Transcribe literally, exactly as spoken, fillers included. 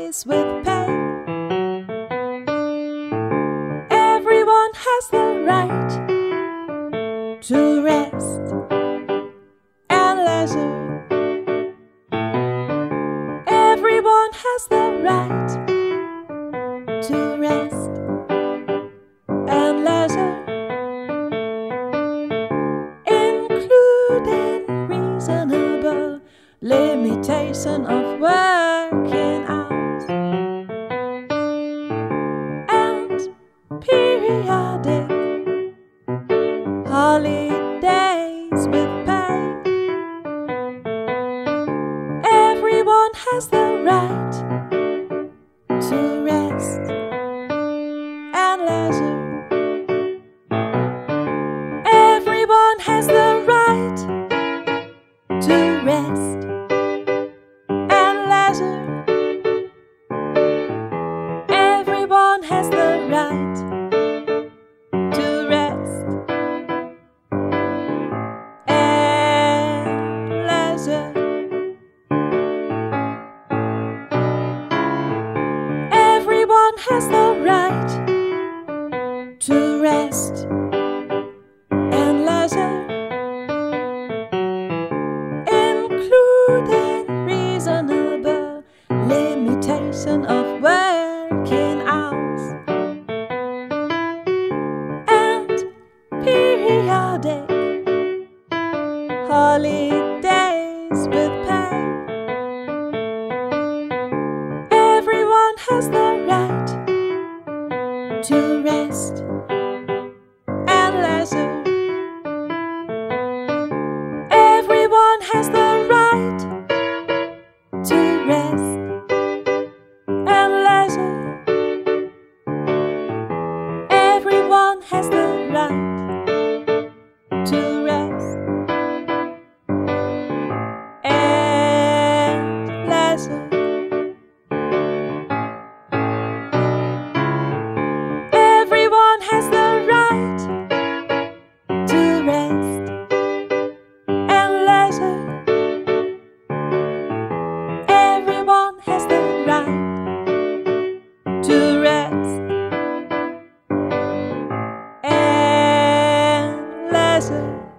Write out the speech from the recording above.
days with pay. Everyone has the right to rest and leisure. Everyone has the right to rest and leisure, including reasonable limitation of working hours and periodic holidays with pay. Everyone has the right to rest and leisure. Everyone has the right to rest and leisure. Everyone has the right to rest and leisure. Everyone has the right to rest and leisure, including reasonable limitation of working hours and periodic holidays with pay. Everyone has the right to rest and leisure. Everyone has the right to rest and leisure. Everyone has the right to rest and leisure. Everyone has the right to rest and leisure. Everyone has the right to rest and leisure.